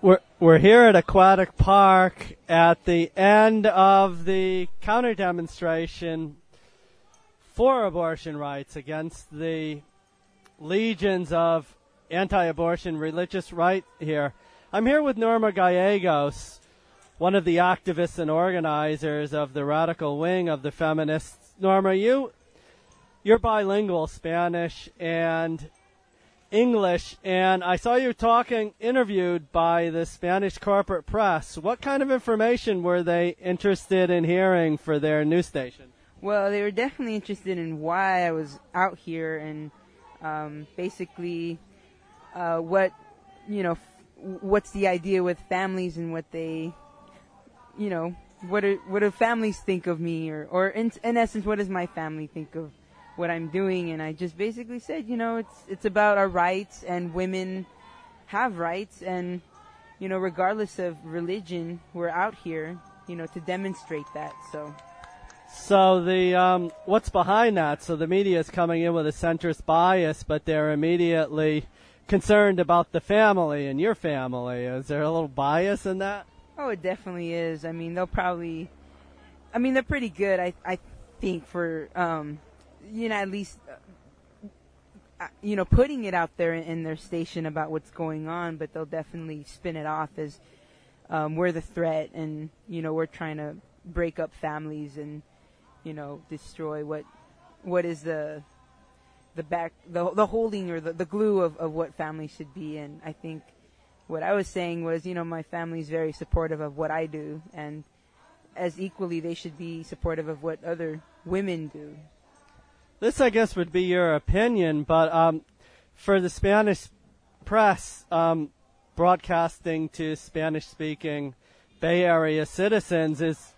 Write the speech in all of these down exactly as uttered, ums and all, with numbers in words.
We're, we're here at Aquatic Park at the end of the counter-demonstration for abortion rights against the legions of anti-abortion religious right here. I'm here with Norma Gallegos, one of the activists and organizers of the radical wing of the feminists. Norma, you, you're bilingual, Spanish and English, and I saw you talking, interviewed by the Spanish corporate press. What kind of information were they interested in hearing for their news station? Well, they were definitely interested in why I was out here and um, basically uh, what, you know, f- what's the idea with families and what they, you know, what do, what do families think of me, or, or in, in essence, what does my family think of what I'm doing? And I just basically said, you know, it's it's about our rights, and women have rights, and, you know, regardless of religion, we're out here, you know, to demonstrate that. So, so the um, what's behind that? So the media is coming in with a centrist bias, but they're immediately concerned about the family and your family. Is there a little bias in that? Oh, it definitely is. I mean, they'll probably, I mean, they're pretty good, I I think, for um. you know, at least, uh, you know, putting it out there in, in their station about what's going on, but they'll definitely spin it off as um, we're the threat, and, you know, we're trying to break up families and, you know, destroy what what is the the back the the holding or the, the glue of, of what family should be. And I think what I was saying was, you know, my family's very supportive of what I do, and as equally they should be supportive of what other women do. This, I guess, would be your opinion, but um, for the Spanish press, um, broadcasting to Spanish-speaking Bay Area citizens, is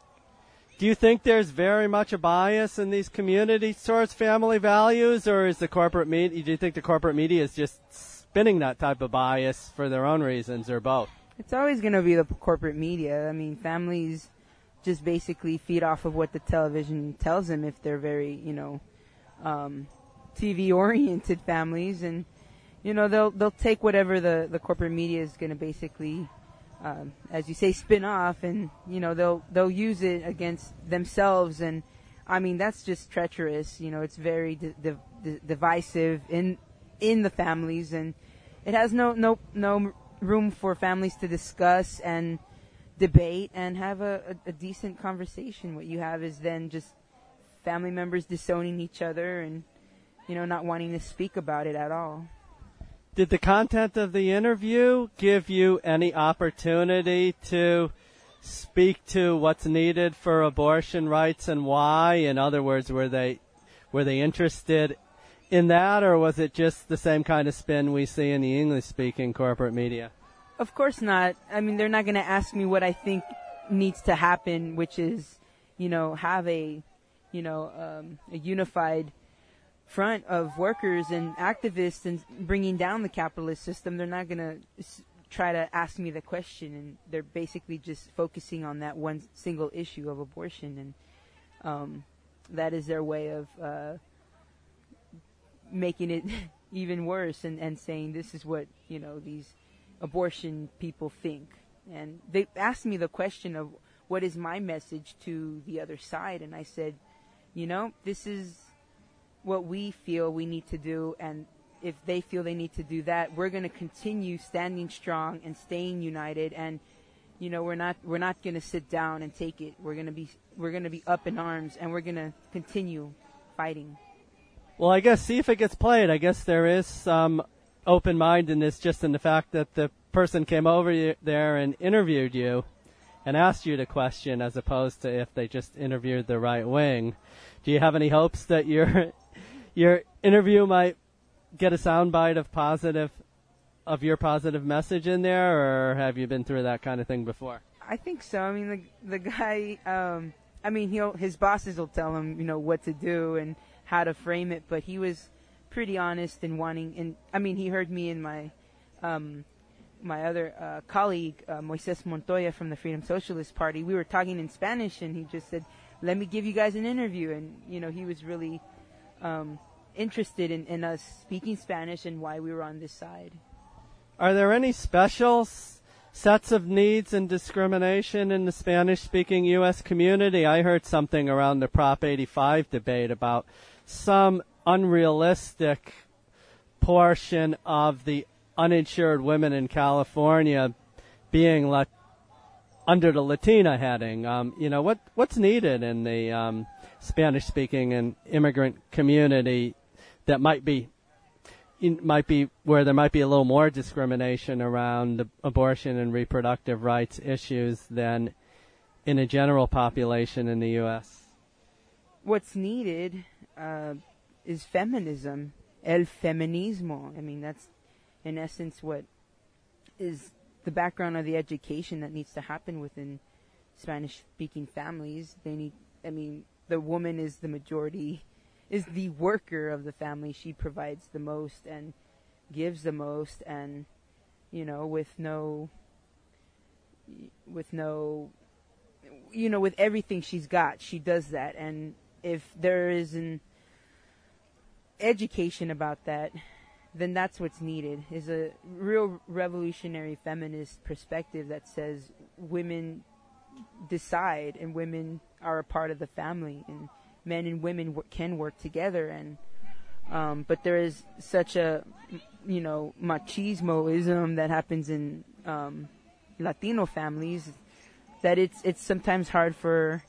do you think there's very much a bias in these communities towards family values, or is the corporate media? Do you think the corporate media is just spinning that type of bias for their own reasons, or both? It's always going to be the corporate media. I mean, families just basically feed off of what the television tells them if they're very, you know, um, T V-oriented families, and, you know, they'll they'll take whatever the, the corporate media is going to basically, um, as you say, spin off, and, you know, they'll they'll use it against themselves, and I mean, that's just treacherous. You know, it's very di- di- di- divisive in in the families, and it has no no no room for families to discuss and debate and have a, a, a decent conversation. What you have is then just family members disowning each other and, you know, not wanting to speak about it at all. Did the content of the interview give you any opportunity to speak to what's needed for abortion rights and why? In other words, were they were they interested in that, or was it just the same kind of spin we see in the English-speaking corporate media? Of course not. I mean, they're not going to ask me what I think needs to happen, which is, you know, have a, you know, um, a unified front of workers and activists and bringing down the capitalist system. They're not going to s- try to ask me the question, and they're basically just focusing on that one single issue of abortion, and um, that is their way of uh, making it even worse, and, and saying this is what, you know, these abortion people think. And they asked me the question of what is my message to the other side, and I said, you know, this is what we feel we need to do, and if they feel they need to do that, we're going to continue standing strong and staying united, and, you know, we're not we're not going to sit down and take it. We're going to be we're going to be up in arms, and we're going to continue fighting. Well, I guess see if it gets played. I guess there is some open-mindedness just in the fact that the person came over there and interviewed you and asked you the question, as opposed to if they just interviewed the right wing. Do you have any hopes that your your interview might get a soundbite of positive of your positive message in there, or have you been through that kind of thing before? I think so. I mean, the the guy. Um, I mean, he'll his bosses will tell him, you know, what to do and how to frame it, but he was pretty honest in wanting. And I mean, he heard me and my um, my other uh, colleague, uh, Moises Montoya from the Freedom Socialist Party. We were talking in Spanish, and he just said, "Let me give you guys an interview." And, you know, he was really um, interested in, in us speaking Spanish and why we were on this side. Are there any specials sets of needs and discrimination in the Spanish-speaking U S community. I heard something around the Prop eighty-five debate about some unrealistic portion of the uninsured women in California being let under the Latina heading. Um, you know, what what's needed in the um, Spanish-speaking and immigrant community that might be in, might be where there might be a little more discrimination around the abortion and reproductive rights issues than in a general population in the U S? What's needed uh, is feminism, el feminismo. I mean, that's in essence what is the background of the education that needs to happen within Spanish-speaking families. They need, I mean, the woman is the majority, is the worker of the family. She provides the most and gives the most, and, you know, with no, with no, you know, with everything she's got, she does that. And if there is an education about that, then that's what's needed, is a real revolutionary feminist perspective that says women decide and women are a part of the family, and men and women w- can work together. And um, but there is such a, you know, machismoism that happens in um, Latino families that it's it's sometimes hard for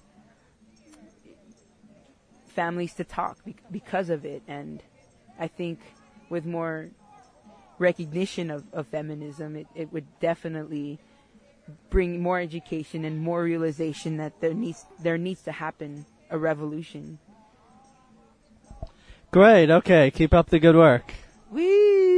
families to talk be- because of it. And I think with more recognition of, of feminism, it, it would definitely bring more education and more realization that there needs there needs to happen a revolution. Great. Okay. Keep up the good work. Whee!